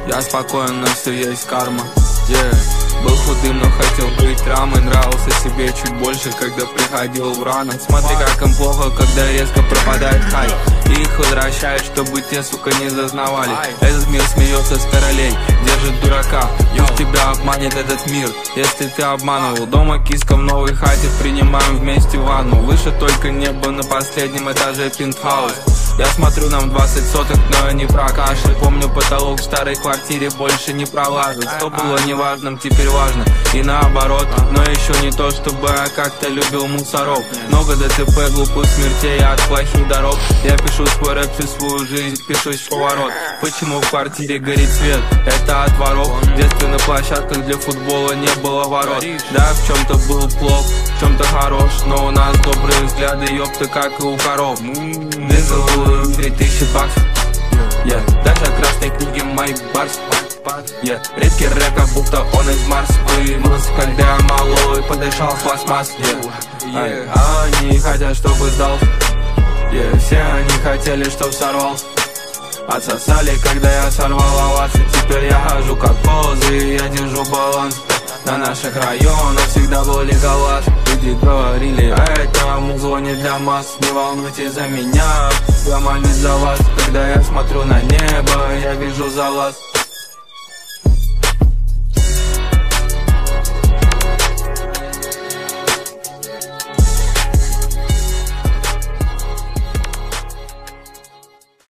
Я спокоен, но все есть карма. Был худым, но хотел быть рамой. Нравился себе чуть больше, когда приходил в рано. Смотри, как им плохо, когда резко пропадает хай. И их возвращают, чтобы те, сука, не зазнавали. Этот мир смеется с королей, держит дурака. Пусть тебя обманет этот мир, если ты обманывал. Дома киска в новой хате, принимаем вместе ванну. Выше только небо, на последнем этаже пентхаус. Я смотрю, нам 20 соток, но не прокашляй. Помню, потолок в старой квартире больше не пролазит. Что было неважным, теперь важно, и наоборот. Но еще не то, чтобы я как-то любил мусоров. Много ДТП, глупых смертей от плохих дорог. Я пишу свой рэп всю свою жизнь, пишусь в поворот. Почему в квартире горит свет? Это от воров. В детстве на площадках для футбола не было ворот. Да, в чем-то был плох, в чем-то хорош, но у нас добрые взгляды, ёпта, как и у коров. 3000 баксов, даже красной книги мои барс. Редкий рэп, как будто он из Марса. Появился, когда я малой, подышал с пластмасс. Они хотят, чтобы сдался. Все они хотели, чтоб сорвался. Отсосали, когда я сорвал овации. Теперь я хожу как позы, я держу баланс. На наших районах всегда был леголаз. Люди говорили, это музло не для масс. Не волнуйтесь за меня, я молюсь за вас. Когда я смотрю на небо, я вижу за вас.